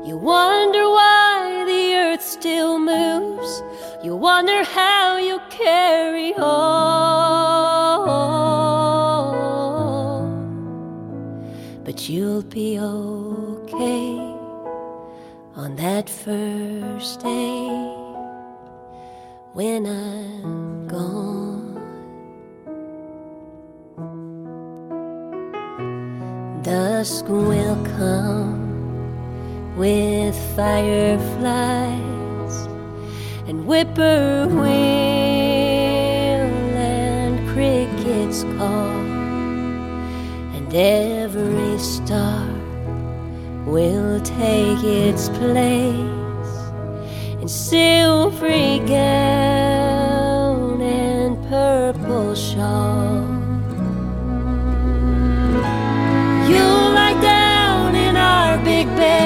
You wonder why the earth still moves. You wonder how you carry on. But you'll be okay on that first day when I'm gone. Dusk will come with fireflies and whippoorwill and crickets call, and every star will take its place in silvery gown and purple shawl.